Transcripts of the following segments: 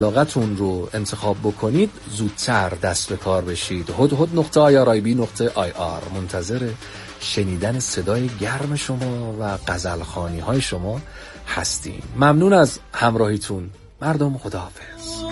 علاقتون رو انتخاب بکنید زودتر دست به کار بشید. hudhud.irib.ir منتظر شنیدن صدای گرم شما و غزلخوانی های شما هستیم. ممنون از همراهیتون مردم. خداحافظ.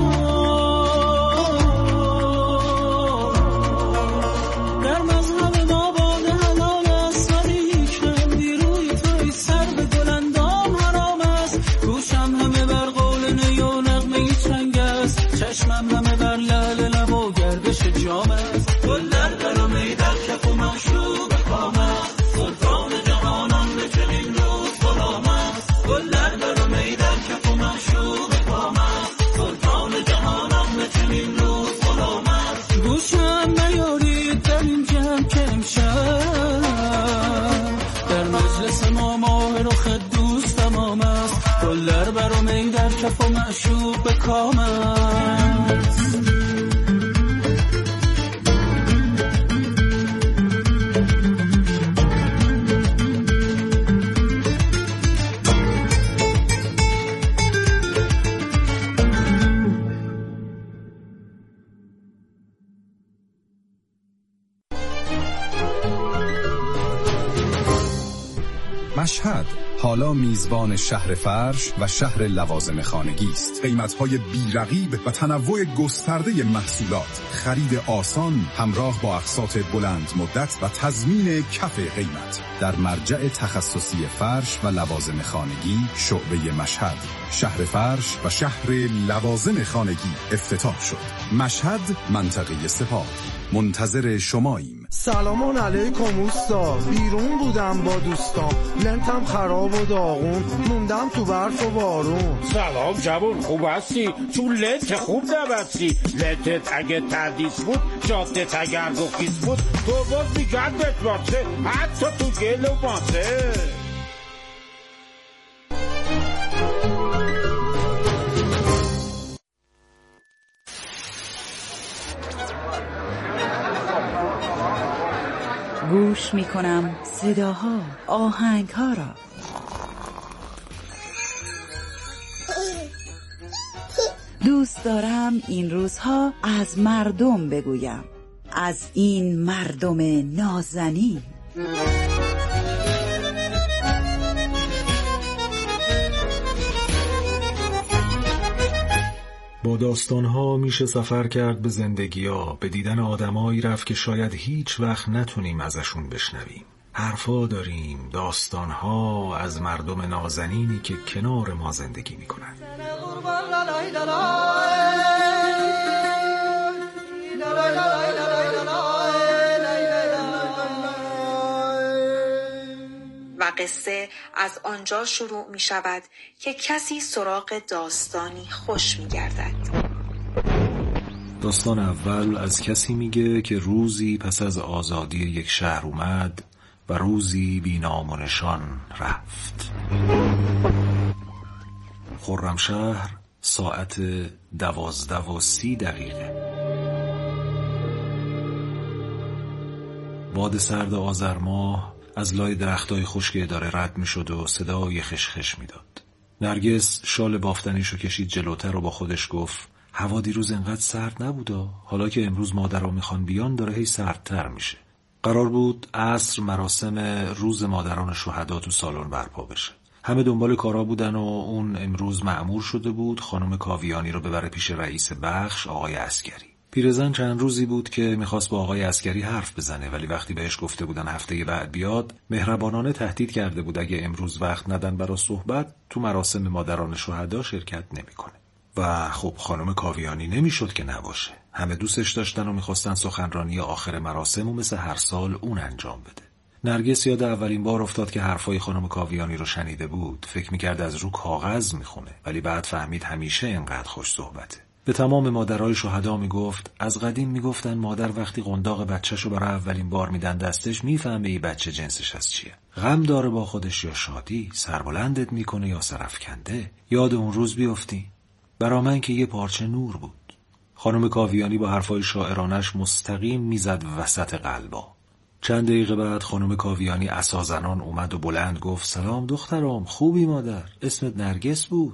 مشهد حالا میزبان شهر فرش و شهر لوازم خانگی است. قیمت‌های بی‌رقیب و تنوع گسترده محصولات، خرید آسان همراه با اقساط بلند مدت و تضمین کف قیمت در مرجع تخصصی فرش و لوازم خانگی شعبه مشهد. شهر فرش و شهر لوازم خانگی افتتاح شد. مشهد، منطقه سپاه. منتظر شماییم. سلام علیکم اوستا. بیرون بودم با دوستام، لنتم خراب و داغون، موندم تو برف و بارون. سلام جوون، خوب هستی؟ تو لنت خوب نبستی. لنتت اگه تردیس بود، جادت اگر گفیز بود، تو باز میگردت باشه، حتی تو گل و ماسه. گوش میکنم صداها، آهنگها را. دوست دارم این روزها از مردم بگویم، از این مردم نازنین. با داستانها میشه سفر کرد به زندگی‌ها، به دیدن آدمایی رفت که شاید هیچ وقت نتونیم ازشون بشنویم. حرفا داریم، داستانها از مردم نازنینی که کنار ما زندگی میکنن. و قصه از آنجا شروع می شود که کسی سراغ داستانی خوش می گردد. داستان اول از کسی میگه که روزی پس از آزادی یک شهر اومد و روزی بی نام و نشان رفت. خرمشهر، ساعت 12:30. باد سرد آذر ماه از لای درختای خشک اداره رد می شد و صدای خشخش می داد. نرگس شال بافتنیشو کشید جلوتر و با خودش گفت هوا دیروز انقدر سرد نبودا، حالا که امروز مادرها میخوان بیان داره هی سردتر میشه. قرار بود عصر مراسم روز مادران شهدا تو سالن برپا بشه. همه دنبال کارا بودن و اون امروز مأمور شده بود خانم کاویانی رو ببره پیش رئیس بخش آقای عسگری. پیرزن چند روزی بود که میخواست با آقای عسگری حرف بزنه، ولی وقتی بهش گفته بودن هفته بعد بیاد، مهربانانه تهدید کرده بود اگه امروز وقت ندن برای صحبت تو مراسم مادران شهدا شرکت نمیکنه. و خب خانم کاویانی نمیشد که نباشه. همه دوستش داشتن و میخواستن سخنرانی آخر مراسم و مثل هر سال اون انجام بده. نرگس یاد اولین بار افتاد که حرفای خانم کاویانی رو شنیده بود. فکر میکرد از رو کاغذ میخونه، ولی بعد فهمید همیشه اینقدر خوش صحبته. به تمام مادرای شهدا میگفت از قدیم میگفتن مادر وقتی قنداق بچه‌شو برای اولین بار میدن دستش میفهمه این بچه جنسش از چیه. غم داره با خودش یا شادی، سربلندت میکنه یا سرافکنده. یاد اون روز بیفتی. برا من که یه پارچه نور بود. خانم کاویانی با حرفای شاعرانش مستقیم میزد وسط قلبا. چند دقیقه بعد خانم کاویانی عصازنان اومد و بلند گفت سلام دخترام، خوبی مادر؟ اسمت نرگس بود.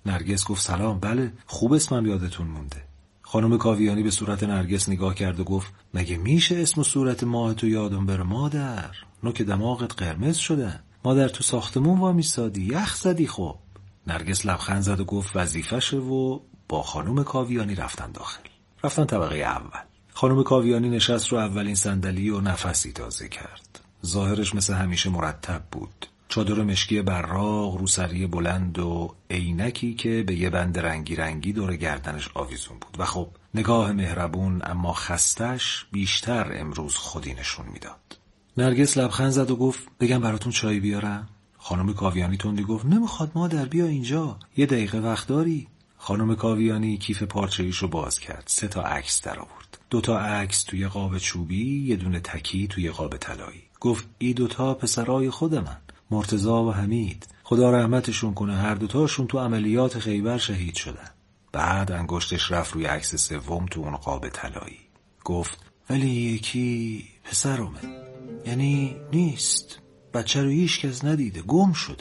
نرگس گفت سلام، بله خوب اسمم یادتون مونده. خانم کاویانی به صورت نرگس نگاه کرد و گفت مگه میشه اسم و صورت ماه تو یادم بره مادر؟ نوک دماغت قرمز شده. مادر تو ساختمون وامیستادی، یخ زدی. خب نرگس لبخند زد و گفت وظیفشه و با خانم کاویانی رفتن داخل. رفتن طبقه اول. خانم کاویانی نشست رو اولین صندلی و نفسی تازه کرد. ظاهرش مثل همیشه مرتب بود. چادر مشکی براق، روسری بلند و عینکی که به یه بند رنگی رنگی دور گردنش آویزون بود و خب نگاه مهربون اما خستش بیشتر امروز خودی نشون میداد. نرگس لبخند زد و گفت بگم براتون چای بیارم؟ خانم کاویانی تندی گفت نمیخواد مادر، بیا اینجا، یه دقیقه وقت داری؟ خانم کاویانی کیف پارچه‌ایشو باز کرد. 3 تا عکس در آورد. 2 تا عکس توی قاب چوبی، یه دونه تکی توی قاب طلایی. گفت این 2 تا پسرای خودمن، مرتضی و حمید، خدا رحمتشون کنه، هر 2 تاشون تو عملیات خیبر شهید شدن. بعد انگشتش رفت روی عکس سوم تو اون قاب طلایی. گفت ولی یکی پسرمه، یعنی نیست، بچه رو هیچ کس ندیده، گم شده.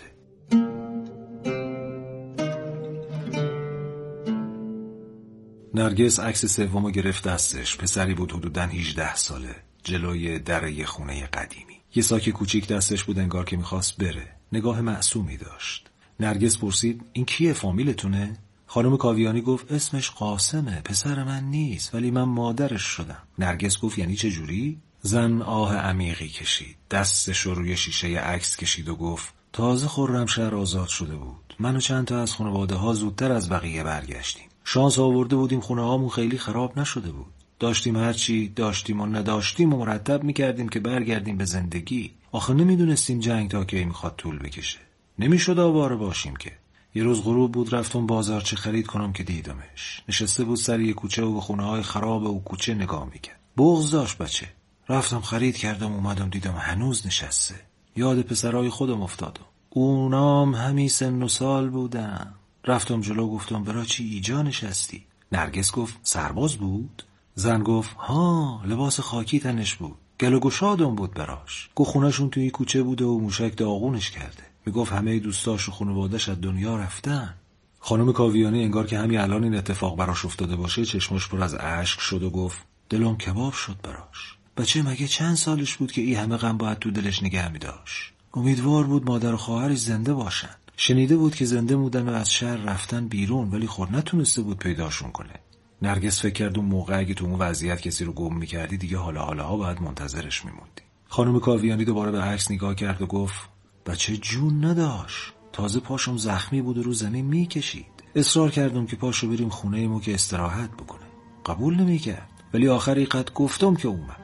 نرگس عکس سومو گرفت دستش. پسری بود حدوداً 18 ساله، جلوی در یه خونه قدیمی. یه ساک کوچیک دستش بود، انگار که میخواست بره. نگاه معصومی داشت. نرگس پرسید این کیه، فامیلتونه؟ خانم کاویانی گفت اسمش قاسمه، پسر من نیست ولی من مادرش شدم. نرگس گفت یعنی چه جوری؟ زن آه عمیقی کشید. دستش رو روی شیشه عکس کشید و گفت تازه خرمشهر آزاد شده بود. من و چند تا از خانواده ها زودتر از بقیه برگشتیم. شانس آورده بودیم خونه هامون خیلی خراب نشده بود. داشتیم هرچی داشتیم و نداشتیم و مرتب میکردیم که برگردیم به زندگی. آخه نمیدونستیم جنگ تا کی میخواد طول بکشه. نمیشد آواره باشیم که. یه روز غروب بود، رفتم بازارچه خرید کنم که دیدمش. نشسته بود سر یه کوچه و به خونه های خراب و کوچه نگاه میکرد. بغض داشت بچه. رفتم خرید کردم، اومدم دیدم هنوز نشسته. یاد پسرای خودم افتادم. اونام همین سن و سال بودن. رفتم جلو، گفتم برا چی ایجا نشستی؟ نرگس گفت سرباز بود؟ زن گفت ها، لباس خاکی تنش بود، گل و گشادم بود براش. گفت خونه‌شون توی کوچه بوده و موشک داغونش کرده. میگفت همه دوستاش و خانواده‌اش از دنیا رفتن. خانم کاویانی انگار که همین الان این اتفاق براش افتاده باشه چشمش پر از اشک شد و گفت دلم کباب شد براش. بچه مگه چند سالش بود که این همه غم باید تو دلش نگه می‌داشت؟ امیدوار بود مادر و خواهرش زنده باشن. شنیده بود که زنده بودن و از شهر رفتن بیرون، ولی خود نتونسته بود پیداشون کنه. نرگس فکر کرد اون موقع اگه تو اون وضعیت کسی رو گم می‌کردی دیگه حالا باید منتظرش می‌موندی. خانم کاویانی دوباره به عکس نگاه کرد و گفت بچه جون نداشت، تازه پاشم زخمی بود و رو زمین میکشید. اصرار کردم که پاشو بریم خونه مو که استراحت بکنه. قبول نمیکرد، ولی آخری قد گفتم که اومد.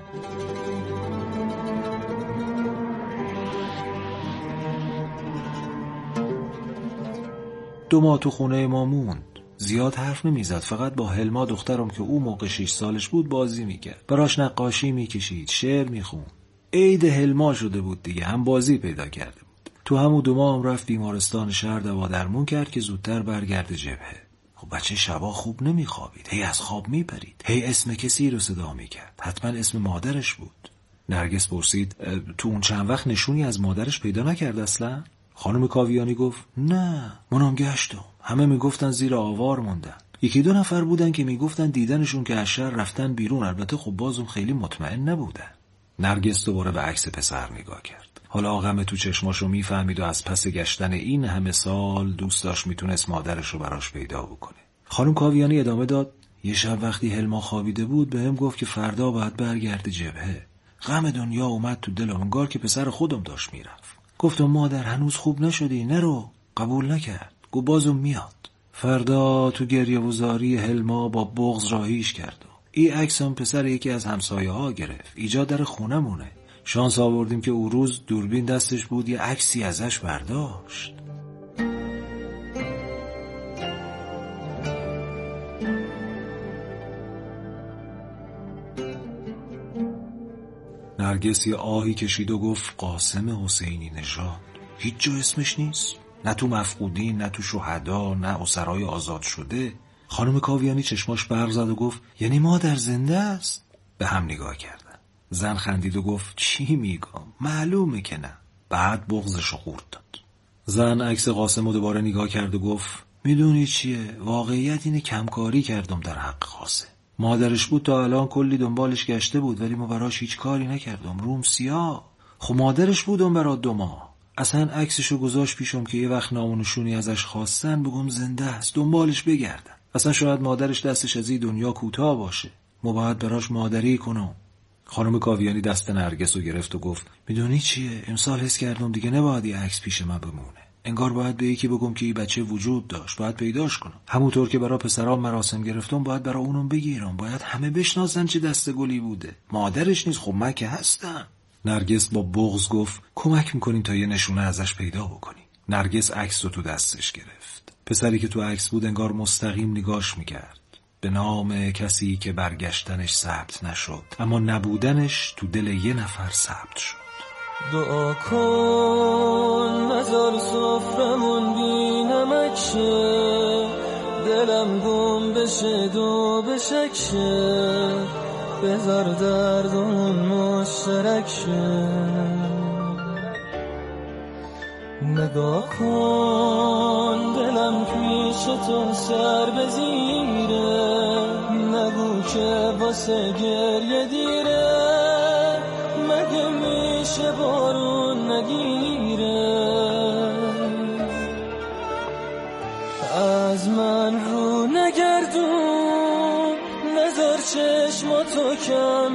دو ماه تو خونه ما موند. زیاد حرف نمیزد، فقط با هلما دخترم که او موقع 6 سالش بود بازی میکرد. براش نقاشی میکشید، شعر میخوند. عید هلما شده بود دیگه، هم بازی پیدا کرده بود. تو همون 2 ماه هم رفت بیمارستان شهر دوا درمون کرد که زودتر برگرده جبهه. خب بچه شبا خوب نمیخوابید، هی از خواب میپرید، هی اسم کسی رو صدا میکرد، حتما اسم مادرش بود. نرگس پرسید تو اون چند وقت نشونی از مادرش پیدا نکرد اصلا؟ خانم کاویانی گفت نه، منم گشتم، همه میگفتن زیر آوار موندن. 1-2 نفر بودن که میگفتن دیدنشون که از شهر رفتن بیرون، البته خب بازم خیلی مطمئن نبودن. نرگس دوباره به عکس پسر نگاه کرد. حالا غم تو چشماشو میفهمید و از پس گشتن این همه سال دوست داشت میتونست مادرش رو براش پیدا بکنه. خانم کاویانی ادامه داد یه شب وقتی هلما خوابیده بود بهم گفت که فردا باید برگرده جبهه. غم دنیا اومد تو دلم، انگار که پسر خودم داشت میرفت. گفتم مادر هنوز خوب نشدی، نرو. قبول نکرد. گفت بازم میاد. فردا تو گریه و زاری هلما با بغض راهیش کرد. این عکس هم پسر یکی از همسایه ها گرفت. ایجا در خونمونه. شانس آوردیم که اون روز دوربین دستش بود، یه عکسی ازش برداشت. نرگس یه آهی کشید و گفت قاسم حسینی نژاد. هیچ جا اسمش نیست، نه تو مفقودین، نه تو شهدا، نه اسرای آزاد شده. خانم کاویانی چشماش برق زد و گفت یعنی مادر زنده است؟ به هم نگاه کردن. زن خندید و گفت چی میگم، معلومه که نه. بعد بغضشو خورد داد. زن عکس قاسم رو دوباره نگاه کرد و گفت میدونی چیه؟ واقعیت اینه کمکاری کردم در حق قاسم. مادرش بود تا الان کلی دنبالش گشته بود ولی ما براش هیچ کاری نکردم. روم سیاه. خب مادرش بودم برا 2 ماه. اصلا عکسشو گذاشت پیشم که یه وقت نامونشونی ازش خواستن بگم زنده است دنبالش بگردن. اصلا شاید مادرش دستش از این دنیا کوتاه باشه. ما باید براش مادری کنم. خانم کاویانی دست نرگس رو گرفت و گفت میدونی چیه؟ امسال حس کردم دیگه نباید یه عکس پیش من بمونه. انگار باید به یکی بگم که این بچه وجود داشت، باید پیداش کنم. همونطور که برای پسرام مراسم گرفتم باید برای اونم بگیرم. باید همه بشناسن چه دست گلی بوده. مادرش نیست، خب من که هستم. نرگس با بغض گفت کمک میکنیم تا یه نشونه ازش پیدا بکنیم. نرگس عکس رو تو دستش گرفت. پسری که تو عکس بود انگار مستقیم نگاش میکرد. به نام کسی که برگشتنش ثبت نشد اما نبودنش تو دل یه نفر ثبت شد. دعا کن نظر سفرمون بی نمک شه، دلم گم بشه دو بشک شه، بذار دردمون مشترک شه. نگاه کن دلم پیش تو سر بزیره، نگو که واسه گریه دیره، مگه میشه بارون نگیره. از من رو نگردون نظر چشماتو کم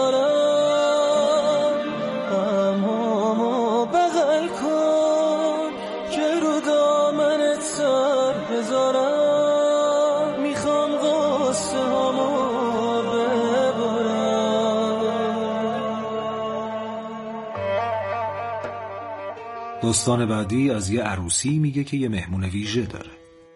بیارم، همامو بغل کن که رو دامنت سر بذارم، میخوام غصه همو داستان بعدی از یه عروسی میگه که یه مهمون ویژه داره.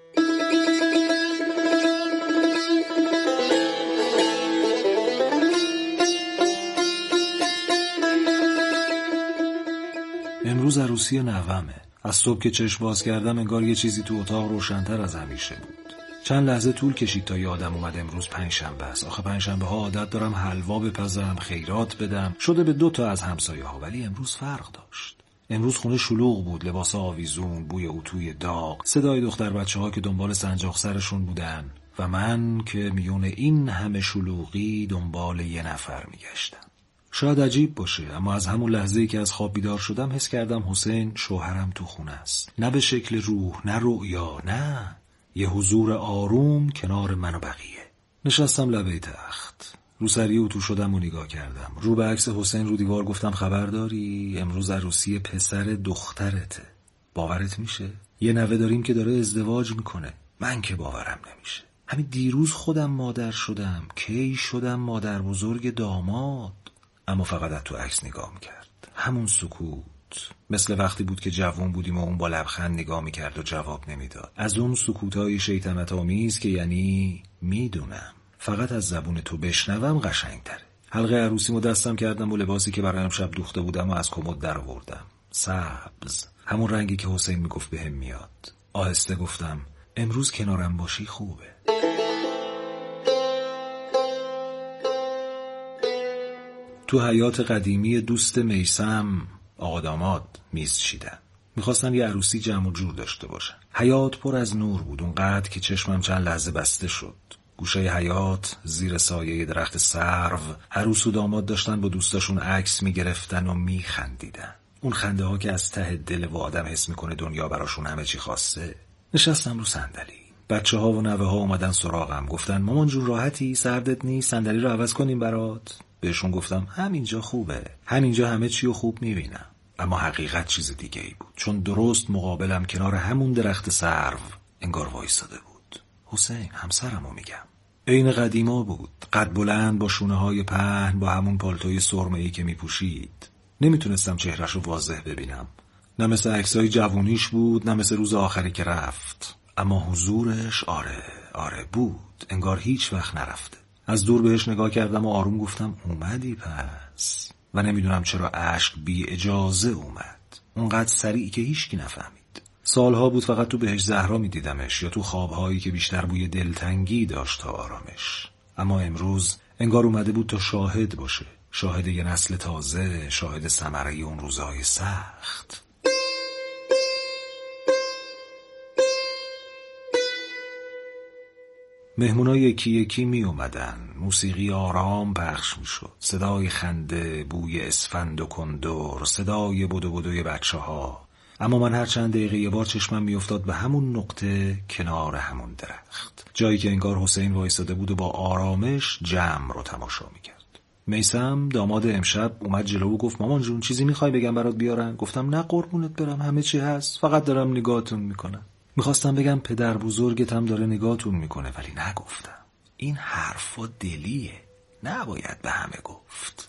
امروز عروسی نوامه. از صبح که چشم باز کردم انگار یه چیزی تو اتاق روشن‌تر از همیشه بود. چند لحظه طول کشید تا یادم اومد امروز پنجشنبه است. آخه پنجشنبه ها عادت دارم حلوا بپزم، خیرات بدم. شده به 2 تا از همسایه ها، ولی امروز فرق داشت. امروز خونه شلوغ بود، لباس آویزون، بوی اتوی داغ، صدای دختر بچه ها که دنبال سنجاق سرشون بودن و من که میون این همه شلوغی دنبال یه نفر میگشتم. شاید عجیب باشه اما از همون لحظه‌ای که از خواب بیدار شدم حس کردم حسین شوهرم تو خونه است. نه به شکل روح، نه رؤیا، نه، یه حضور آروم کنار من و بقیه. نشستم لبه تخت، روسری اتو شدم و نگاه کردم. رو به عکس حسین رو دیوار گفتم خبر داری؟ امروز عروسی پسر دخترته. باورت میشه؟ یه نوه داریم که داره ازدواج میکنه. من که باورم نمیشه. همین دیروز خودم مادر شدم، کی شدم مادر بزرگ داماد. اما فقط از تو عکس نگاه میکرد. همون سکوت مثل وقتی بود که جوان بودیم و اون با لبخند نگاه میکرد و جواب نمیداد. از اون سکوتای شیطنت آمیز که یعنی میدونم فقط از زبون تو بشنوم قشنگ‌تره. حلقه عروسیمو دستم کردم و لباسی که برایم شب دوخته بودم و از کمد درآوردم. سبز، همون رنگی که حسین میگفت بهم میاد. آهسته گفتم امروز کنارم باشی خوبه. تو حیات قدیمی دوست میثم آقا داماد میز چیدن. میخواستن یه عروسی جمع و جور داشته باشن. حیات پر از نور بود، اونقدر که چشمم چند لحظه بسته شد. گوشه حیات زیر سایه درخت سرو عروس و داماد داشتن با دوستاشون عکس میگرفتن و میخندیدن. اون خنده ها که از ته دل و آدم حس میکنه دنیا براشون همه چی خواسته. نشستم رو صندلی. بچه ها و نوه ها اومدن سراغم، گفتن مامان جون راحتی؟ سردت نیست؟ صندلی رو عوض کنیم برات؟ بهشون گفتم همینجا خوبه، همینجا همه چی رو خوب میبینم. اما حقیقت چیز دیگه ای بود، چون درست مقابلم کنار همون درخت سرو انگار وایساده بود. حسین، همسرمو میگم. عین قدیما بود، قد بلند با شونه های پهن، با همون پالتوی سرمه‌ای که میپوشید. نمیتونستم چهرش رو واضح ببینم. نه مثل عکسای جوونیش بود، نه مثل روز آخری که رفت. اما حضورش آره بود، انگار هیچ وقت نرفته. از دور بهش نگاه کردم و آروم گفتم اومدی پس. و نمیدونم چرا اشک بی اجازه اومد، اونقدر سریع که هیچکی نفهمید. سالها بود فقط تو بهش زهرا میدیدمش یا تو خوابهایی که بیشتر بوی دلتنگی داشت تا آرامش. اما امروز انگار اومده بود تا شاهد باشه، شاهد یه نسل تازه، شاهد ثمره اون روزهای سخت. مهمونا یکی یکی می اومدن. موسیقی آرام پخش می شد. صدای خنده، بوی اسفند و کندر، صدای بدو بدوی بچه ها. اما من هر چند دقیقه یه بار چشمم می افتاد به همون نقطه کنار همون درخت، جایی که انگار حسین وایساده بود و با آرامش جمع رو تماشا می کرد. میثم داماد امشب اومد جلو و گفت مامان جون چیزی میخوای بگم برات بیارن؟ گفتم نه قربونت برم، همه چی هست، فقط دارم نگاهتون میکنم. میخواستم بگم پدر بزرگت هم داره نگاهتون میکنه، ولی نگفتم. این حرفا دلیه، نباید به همه گفت.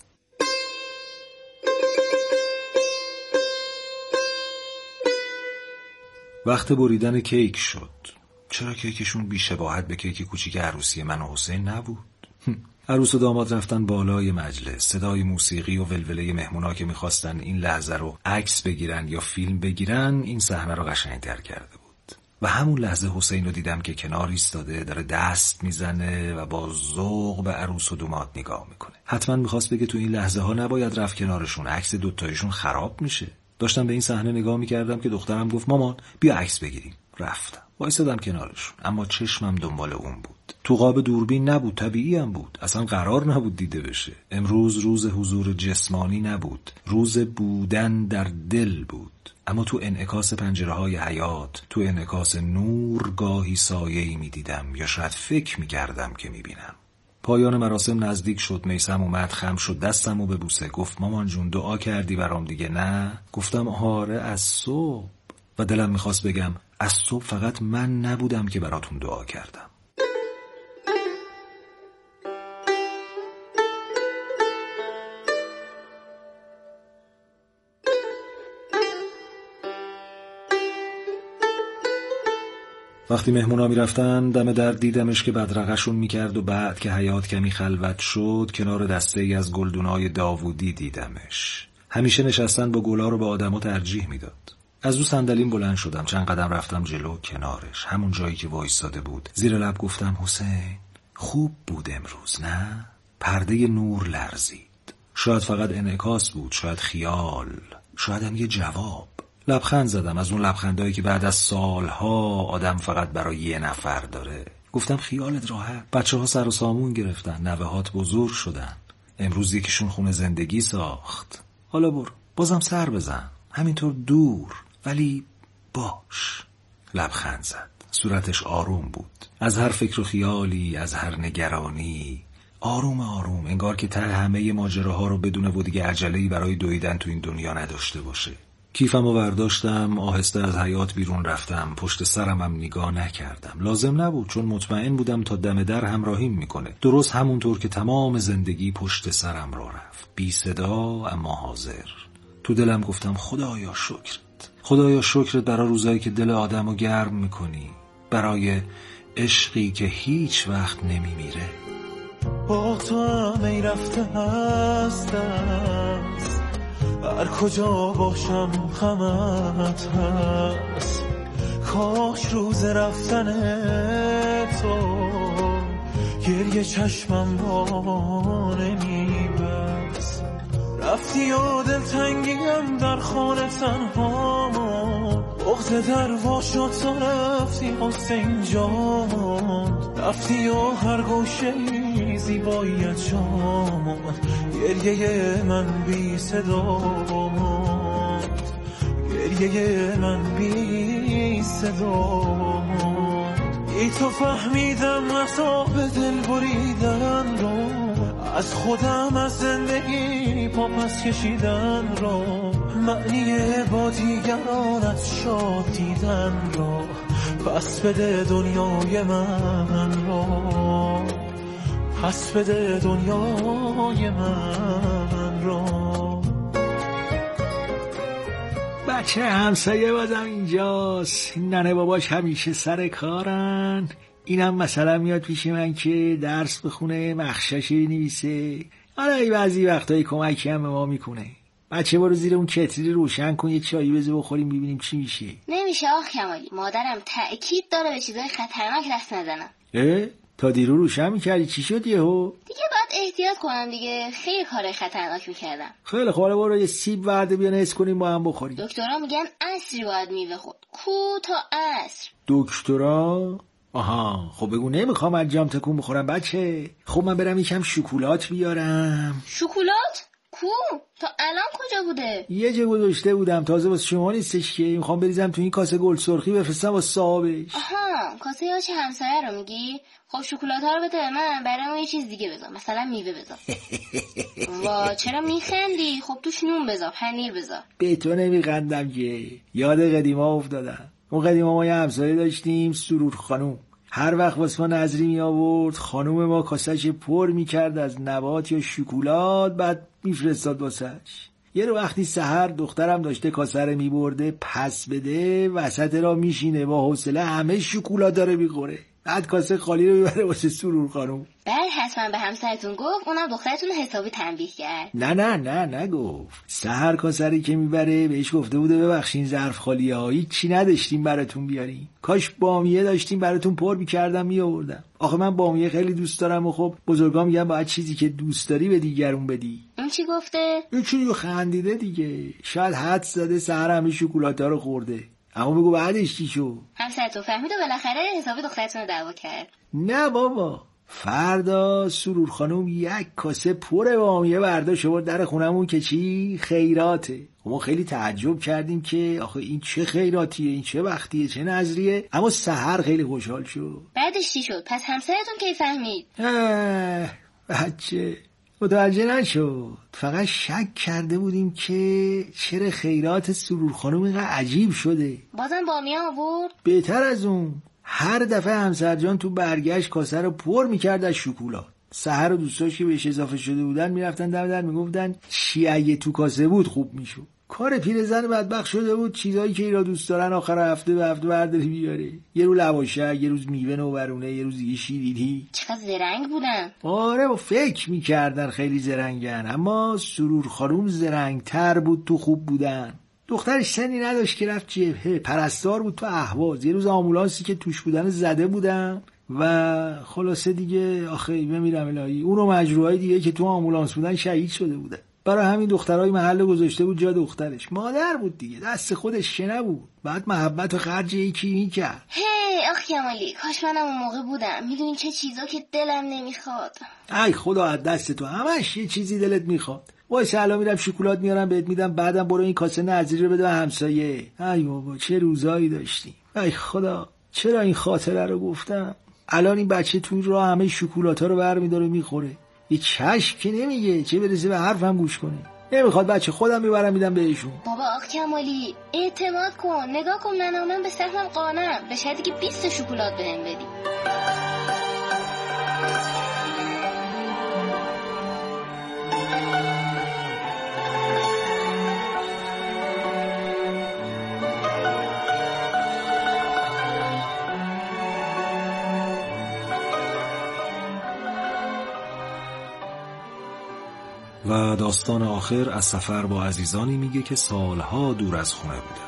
وقت بریدن کیک شد. چرا کیکشون بی‌شباهت به کیک کوچیک عروسی من و حسین نبود؟ عروس و داماد رفتن بالای مجلس. صدای موسیقی و ولوله مهمونا که میخواستن این لحظه رو عکس بگیرن یا فیلم بگیرن این صحنه رو قشنگ‌تر کرده بود. و همون لحظه حسین رو دیدم که کنار ایستاده داره دست میزنه و با ذوق به عروس و داماد نگاه میکنه. حتما میخواست بگه تو این لحظه ها نباید رفت کنارشون، عکس دوتایشون خراب میشه. داشتم به این صحنه نگاه میکردم که دخترم گفت مامان بیا عکس بگیریم. رفتم وایسادم کنارشون، اما چشمم دنبال اون بود. تو قاب دوربین نبود، طبیعی هم بود، اصلا قرار نبود دیده بشه. امروز روز حضور جسمانی نبود، روز بودن در دل بود. اما تو انعکاس پنجره‌های حیاط، تو انعکاس نور گاهی سایه‌ای می‌دیدم یا شاید فکر می‌کردم که می‌بینم. پایان مراسم نزدیک شد. میثم اومد، خم شد، دستمو ببوسه. گفت مامان جون دعا کردی برام دیگه نه؟ گفتم آره از صبح. و دلم می‌خواست بگم از صبح فقط من نبودم که براتون دعا کردم. وقتی مهمونا میرفتن دم در دیدمش که بدرقشون میکرد و بعد که حیاط کمی خلوت شد کنار دسته ای از گلدونای داوودی دیدمش. همیشه نشستن با گلا رو به آدما ترجیح میداد. از رو صندلیم بلند شدم، چند قدم رفتم جلو کنارش، همون جایی که وایساده بود. زیر لب گفتم حسین خوب بود امروز نه؟ پرده نور لرزید. شاید فقط انعکاس بود، شاید خیال، شاید هم یه جواب. لبخند زدم، از اون لبخندایی که بعد از سالها آدم فقط برای یه نفر داره. گفتم خیالت راحت، بچه‌ها سر و سامون گرفتن، نوه‌هات بزرگ شدن، امروز یکیشون خونه زندگی ساخت. حالا برو بازم سر بزن، همینطور دور ولی باش. لبخند زد، صورتش آروم بود، از هر فکر و خیالی، از هر نگرانی. آروم آروم، انگار که ته همه ماجراها رو بدونه و دیگه عجله‌ای برای دویدن تو این دنیا نداشته باشه. کیفمو برداشتم، آهسته از حیاط بیرون رفتم. پشت سرم هم نگاه نکردم، لازم نبود، چون مطمئن بودم تا دم در همراهیم میکنه، درست همونطور که تمام زندگی پشت سرم را رفت، بی صدا اما حاضر. تو دلم گفتم خدایا شکرت، خدایا شکرت برای روزایی که دل آدمو گرم میکنی، برای عشقی که هیچ وقت نمیمیره. با تو هم ای رفته هستم، هر کجا باشم غمت هست. کاش روز رفتن تو گریه چشمم با نمیبست. رفتی و دلتنگیم در خانه تنهامون، بغض دروا شد تا رفتی حسین جان. رفتی و هر گوشه زیباییت جامون، گریه من بی صدا موند، گریه من بی صدا موند. ای تو فهمیدم عذاب دل بریدن رو، از خودم از زندگی پا پس کشیدن رو، معنی با دیگرانت شاد دیدن رو. پس بده دنیای من رو، پس بده دنیای من رو. بچه همسایه بازم اینجاست. ننه باباش همیشه سر کارن، اینم مثلا میاد پیش من که درس بخونه، مخشش بنویسه. حالا ای بعضی وقتایی کمکی هم به ما میکنه. بچه برو زیر اون کتری روشن کن، یه چایی بذار بخوریم ببینیم چی میشه. نمیشه آخ کمالی، مادرم تأکید داره به چیزای خطرناک دست نزنم. تا دیرو روشن میکردی چی شد یهو؟ دیگه باید احتیاط کنم دیگه، خیلی کارهای خطرناک میکردم. خیلی خوبه، برو یه سیب ورده بیا نس کنیم با هم بخوریم. دکترا میگن عصری باید میوه خورد. کو تا عصر؟ دکترا؟ آها خب بگو نمیخوام از جام تکون بخورم بچه. خب من برم یکم شکلات بیارم. شکلات؟ کو؟ تا الان کجا بوده؟ یه جا گذاشته بودم، تازه واسه شما نیستش که، میخوام بریزم تو این کاسه گل سرخی بفرستم واسه صاحبش. آها کاسه آش همسایه رو میگی؟ خب شکلات ها رو بده من، برای اون یه چیز دیگه بذار، مثلا میوه بذار. وا چرا میخندی؟ خب توش نون بذار، پنیر بذار. به تو نمیخندم که، یاد قدیما افتادم. اون قدیما ما یه همسایه داشتیم، سرور خانوم. هر وقت واسه ما نظری می آورد، خانوم ما کاسه‌اش پر میکرد از نبات یا شکلات، بعد میفرستاد واسش. یه رو وقتی سحر دخترم داشته کاسه رو میبرده پس بده، وسط را میشینه با حوصله همه شکلات داره میخوره، بعد کاسه خالی رو میبره واسه سرور خانوم. بعد حتما به همسایتون گفت، اونم دخترتون حسابی تنبیه کرد. نه گفت. سحر کاسه که میبره بهش گفته بوده ببخشین ظرف خالیه ها، هیچی نداشتیم براتون بیاریم، کاش بامیه داشتیم براتون پر میکردم میآوردم. آخه من بامیه خیلی دوست دارم و خب بزرگا میگن باید چیزی که دوست داری به دیگرون بدی. اون چی گفته؟ این چیزی خندیده دیگه، شاید حدس زده سحر همه شکلاتا رو خورده. اما بگو بعدش چی شد؟ همسایتون فهمید و بالاخره حسابی دخترتون رو دعوا کرد. نه بابا، فردا سرور خانوم یک کاسه پر بامیه برداشت آورد در خونمون که چی؟ خیراته. ما خیلی تعجب کردیم که آخه این چه خیراتیه، این چه وقتیه، چه نظریه، اما سحر خیلی خوشحال شد. بعدش چی شد؟ پس همسایتون کی فهمید؟ بچه متوجه نشد، فقط شک کرده بودیم که چرا خیرات سرور خانوم اینقدر عجیب شده. بازم بامیه آورد؟ بهتر از اون، هر دفعه همسر جان تو برگشت کاسه رو پر میکرد از شکلات. سحر و دوستاش که بهش اضافه شده بودن میرفتن دم در میگفتن چی اگه تو کاسه بود خوب میشد. کار پیرزن بدبخت شده بود چیزایی که اینا دوست دارن آخر هفته به هفته برداری بیاره. یه روز لواشه، یه روز میوه نوبرونه، یه روز دیگه شیرینی. چقدر زرنگ بودن. آره با فکر میکردن خیلی زرنگن، اما سرور خانوم زرنگتر بود تو خوب بودن. دخترش سنی نداشت که رفت جبهه، پرستار بود تو اهواز. یه روز آمبولانسی که توش بودن زده بودن و خلاصه دیگه آخه میرم الهی اونو مجروحای دیگه که تو آمبولانس بودن شهید شده بودن. برای همین دخترای محل گذاشته بود جا دخترش. مادر بود دیگه، دست خودش که نبود، بعد محبت و خرج یکی میکرد. هی آخ کمالی، کاش منم اون موقع بودم. میدونی چه چیزا که دلم نمیخواد. ای خدا از دست تو همش یه چیزی دلت میخواد. وایس الان میرم شکلات میارم بهت میدم، بعدم برو این کاسه نظری رو بده به همسایه. ای بابا چه روزایی داشتیم. ای خدا چرا این خاطره رو گفتم. الان این بچه توی راه همه شکلاتا رو برمیداره میخوره، یه چشم که نمیگه، چه برسه به حرفم گوش کنه. نمیخواد بچه، خودم میبرم میدم بهشون. بابا آخ کمالی اعتماد کن، نگاه کن من به سهمم قانم، به شرطی که 20 شکلات بهم بدی. و داستان آخر از سفر با عزیزانی میگه که سالها دور از خونه بودن.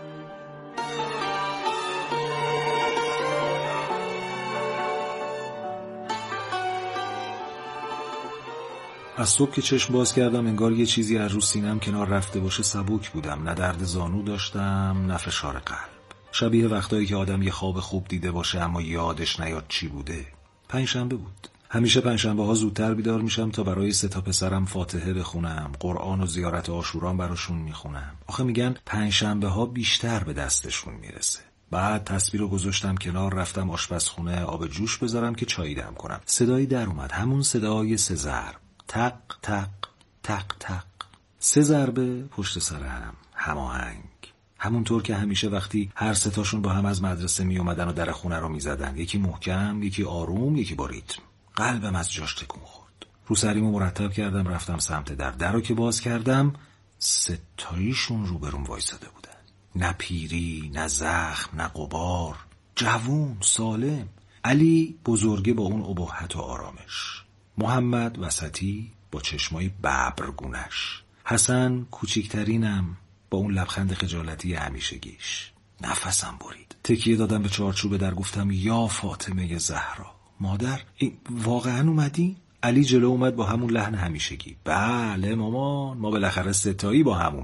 از صبح که چشم باز کردم انگار یه چیزی از رو سینم کنار رفته باشه سبک بودم. نه درد زانو داشتم نه فشار قلب. شبیه وقتایی که آدم یه خواب خوب دیده باشه اما یادش نیاد چی بوده. پنجشنبه بود. همیشه پنجشنبه ها زودتر بیدار میشم تا برای 3 تا پسرم فاتحه بخونم، قرآن و زیارت عاشوران براشون میخونم. آخه میگن پنجشنبه ها بیشتر به دستشون میرسه. بعد تسبیح رو گذاشتم کنار، رفتم آشپزخونه آب جوش بذارم که چایی دم کنم. صدایی در اومد، همون صدای 3 ضرب. تق تق تق تق. 3 ضربه پشت سر هم، هماهنگ. همونطور که همیشه وقتی هر 3 تاشون با هم از مدرسه می اومدن و در خونه رو میزدن، یکی محکم، یکی آروم، یکی با ریتم. قلبم از جاش تکون خورد. رو سریمو مرتب کردم رفتم سمت در رو که باز کردم 3 تاییشون روبروم وایساده بودن. نه پیری، نه زخم، نه غبار، جوون، سالم. علی بزرگه با اون ابهت و آرامش، محمد وسطی با چشمای ببرگونش، حسن کوچیکترینم با اون لبخند خجالتی همیشگیش. نفسم برید. تکیه دادم به چارچوب در، گفتم یا فاطمه زهرا. مادر واقعا اومدی؟ علی جلو اومد با همون لحن همیشگی. بله مامان، ما بالاخره 3 تایی با هم اومدیم.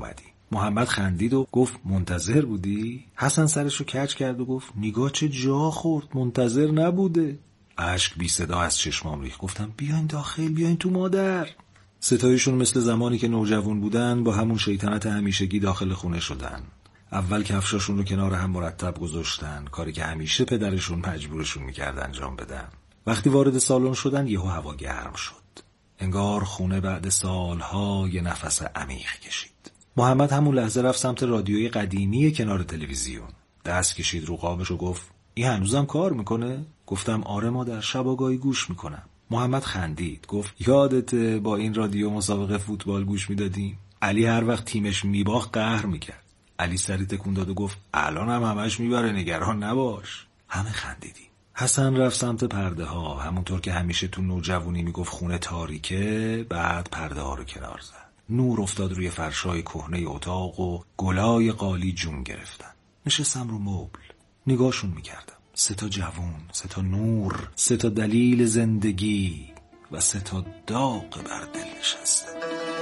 محمد خندید و گفت منتظر بودی؟ حسن سرشو کج کرد و گفت نگاه چه جا خورد، منتظر نبوده. اشک بی صدا از چشمام ریخت. گفتم بیاین داخل، بیاین تو مادر. ستایشون مثل زمانی که نوجوان بودن با همون شیطنت همیشگی داخل خونه شدن. اول کفشاشون رو کنار هم مرتب گذاشتن، کاری که همیشه پدرشون مجبورشون میکرد انجام بدن. وقتی وارد سالن شدن یهو هوا گرم شد. انگار خونه بعد سالها یه نفس عمیق کشید. محمد همون لحظه رفت سمت رادیوی قدیمی کنار تلویزیون. دست کشید رو قابش و گفت این هنوزم کار میکنه؟ گفتم آره مادر، شباگاهی گوش میکنم. محمد خندید. گفت یادته با این رادیو مسابقه فوتبال گوش میدادیم؟ علی هر وقت تیمش میباخت قهر میکرد. علی سری تکون داد و گفت الان هم همش میبره، نگران نباش. همه خندیدیم. حسن رفت سمت پرده ها، همونطور که همیشه تو نوجوانی میگفت خونه تاریکه. بعد پرده ها رو کنار زد. نور افتاد روی فرشای کهنه اتاق و گلای قالی جون گرفتن. نشستم رو مبل، نگاهشون میکردم. 3 جوون، 3 نور، 3 دلیل زندگی و 3 داغ بر دل نشسته.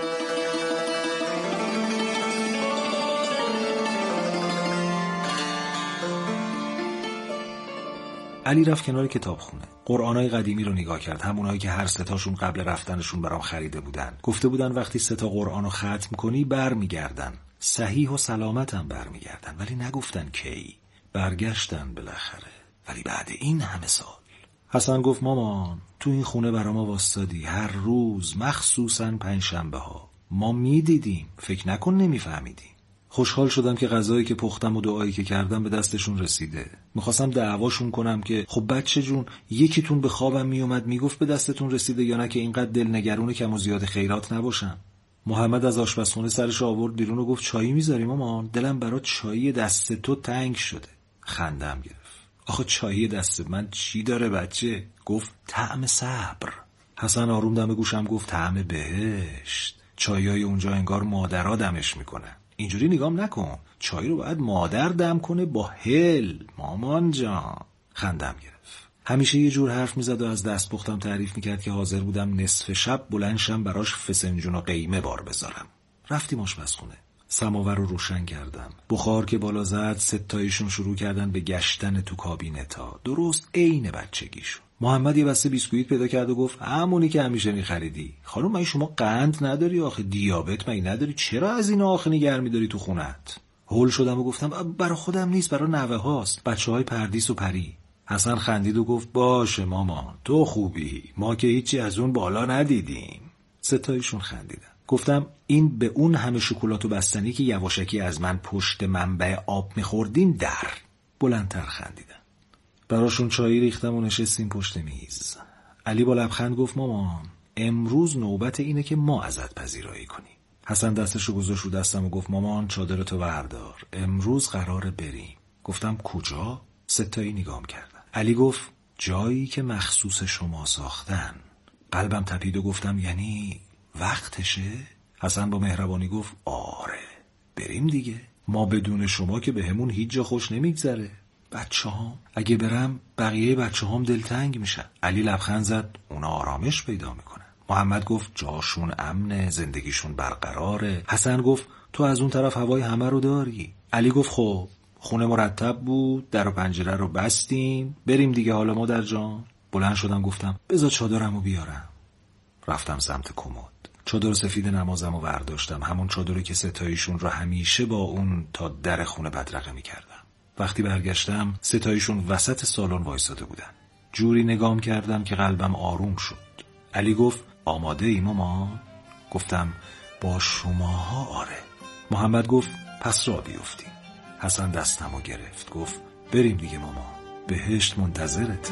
علی رفت کنار کتابخونه. قرآنای قدیمی رو نگاه کرد، همونایی که هر 3 قبل رفتنشون برام خریده بودن. گفته بودن وقتی 3 قرآنو ختم کنی برمیگردن، صحیح و سلامت هم برمیگردن، ولی نگفتن کی. برگشتن بالاخره، ولی بعد این همه سال. حسن گفت مامان تو این خونه برام واسطادی، هر روز مخصوصاً 5 شنبه ها ما میدیدیم، فکر نکن نمیفهمیدیم. خوشحال شدم که غذایی که پختم و دعایی که کردم به دستشون رسیده. میخواستم دعواشون کنم که خب بچه جون یکیتون به خوابم میومد میگفت به دستتون رسیده یا نه، که اینقدر دلنگرون کم و زیاد خیرات نباشم. محمد از آشپزخونه سرش آورد بیرون و گفت چایی میذاری مامان؟ دلم برات چایی دست تو تنگ شده. خندم گرفت. آخه چایی دست من چی داره بچه؟ گفت طعم صبر. حسن آروم دم گوشم گفت طعم بهشت. چایای اونجا انگار مادرها دمش میکنن. اینجوری نگام نکن، چای رو باید مادر دم کنه با هل مامان جان. خندم گرفت. همیشه یه جور حرف میزد و از دست پختم تعریف میکرد که حاضر بودم نصف شب بلندشم براش فسنجون و قیمه بار بذارم. رفتیم آشپزخونه. سماور رو روشن کردم. بخار که بالا زد 3 شروع کردن به گشتن تو کابینتا، درست عین بچگیشون. محمد یه بسته بیسکویت پیدا کرد و گفت همونی که همیشه میخریدی. خانم مگه شما قند نداری آخه؟ دیابت مگه نداری؟ چرا از این آخه نگرمی داری تو خونت؟ هول شدم و گفتم برای خودم نیست، برای نوه هاست، بچه‌های پردیس و پری. حسن خندید و گفت باشه مامان تو خوبی، ما که هیچی از اون بالا ندیدیم. 3 خندیدن. گفتم این به اون همه شکلات و بستنی که یواشکی از من پشت منبع آب میخوردین در. بلندتر خندیدن. براشون چایی ریختم و نشستیم پشت میز. علی با لبخند گفت مامان امروز نوبت اینه که ما ازت پذیرایی کنیم. حسن دستشو گذاشت رو دستم و گفت مامان چادرتو بردار، امروز قراره بریم. گفتم کجا؟ 3 نگام کردن. علی گفت جایی که مخصوص شما ساختن. قلبم تپید و گفتم یعنی وقتشه؟ حسن با مهربانی گفت آره بریم دیگه، ما بدون شما که بهمون هیچ جا خوش نمیگذره. بچه‌هام اگه برم بقیه بچه‌هام دلتنگ میشن. علی لبخند زد اونا آرامش پیدا میکنن. محمد گفت جاشون امنه، زندگیشون برقراره. حسن گفت تو از اون طرف هوای همه رو داری. علی گفت خب خونه مرتب بود، در و پنجره رو بستیم، بریم دیگه حالا مادر جان. بلند شدم گفتم بذار چادرمو بیارم. رفتم سمت کمد. چادر سفید نمازمو برداشتم، همون چادری که 3 رو همیشه با اون تا در خونه بدرقه میکردم. وقتی برگشتم 3 وسط سالن وایساده بودن. جوری نگام کردم که قلبم آروم شد. علی گفت آماده ای مامان؟ گفتم با شماها آره. محمد گفت پس را بیفتیم. حسن دستمو گرفت گفت بریم دیگه مامان، بهشت منتظرته.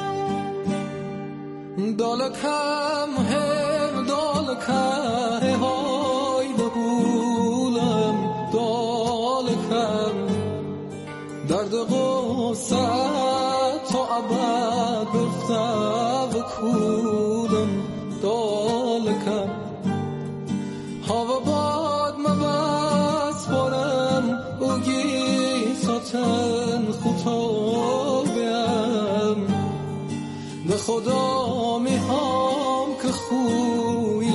دالکم هم دالکه های بگولم دالکم درد قصه تا ابد بفته و کولم دالکم هوا باد مبس بارم اوگی ساتن خطابیم به خدا میخوام که خوی